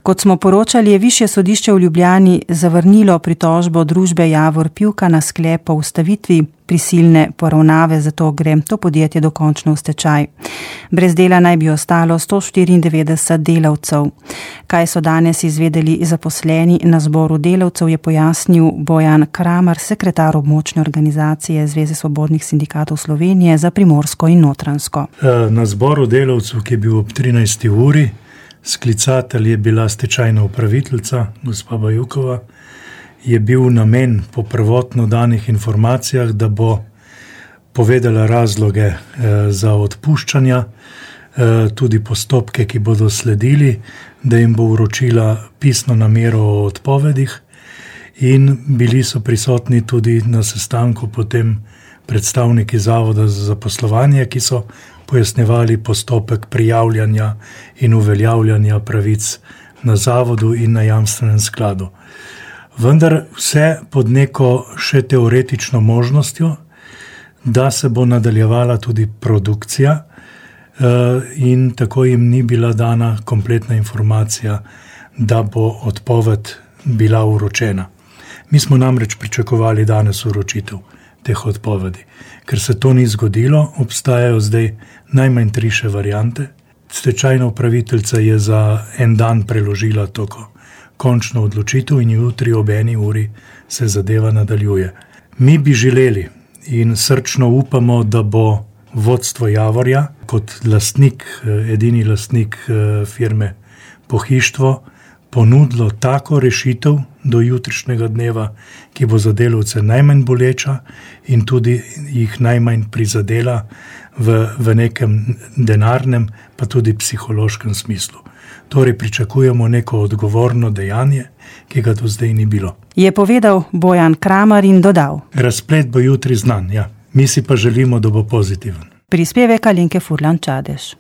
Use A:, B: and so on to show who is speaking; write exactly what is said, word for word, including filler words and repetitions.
A: Kot smo poročali, je Višje sodišče v Ljubljani zavrnilo pritožbo družbe Javor Pivka na sklep o ustavitvi prisilne poravnave, zato gre to podjetje dokončno v stečaj. Brez dela naj bi ostalo sto štiriindevetdeset delavcev. Kaj so danes izvedeli zaposleni na zboru delavcev, je pojasnil Bojan Kramar, sekretar območne organizacije Zveze svobodnih sindikatov Slovenije za Primorsko in Notranjsko.
B: Na zboru delavcev, ki je bil ob trinajsti uri, sklicatelj je bila stečajna upraviteljica, gospa Bajukova, je bil namen po prvotno danih informacijah, da bo povedala razloge eh, za odpuščanja, eh, tudi postopke, ki bodo sledili, da jim bo vročila pisno namero o odpovedih in bili so prisotni tudi na sestanku potem predstavniki Zavoda za zaposlovanje, ki so pojasnjevali postopek prijavljanja in uveljavljanja pravic na zavodu in na jamstvenem skladu. Vendar vse pod neko še teoretično možnostjo, da se bo nadaljevala tudi produkcija in tako jim ni bila dana kompletna informacija, da bo odpoved bila vročena. Mi smo namreč pričakovali danes vročitev teh odpovedi. Ker se to ni zgodilo, obstajajo zdaj najmanj tri še variante. Stečajna upraviteljica je za en dan preložila to končno odločitev in jutri ob eni uri se zadeva nadaljuje. Mi bi želeli in srčno upamo, da bo vodstvo Javorja kot lastnik, edini lastnik firme Pohištvo ponudilo tako rešitev do jutrišnjega dneva, ki bo za delavce najmanj boleča in tudi jih najmanj prizadela v, v nekem denarnem, pa tudi psihološkem smislu. Torej pričakujemo neko odgovorno dejanje, ki ga do zdaj ni bilo.
A: Je povedal Bojan Kramar in dodal:
B: Razplet bo jutri znan, ja. Mi si pa želimo, da bo pozitiven.
A: Prispevek Alenke Furlan Čadež.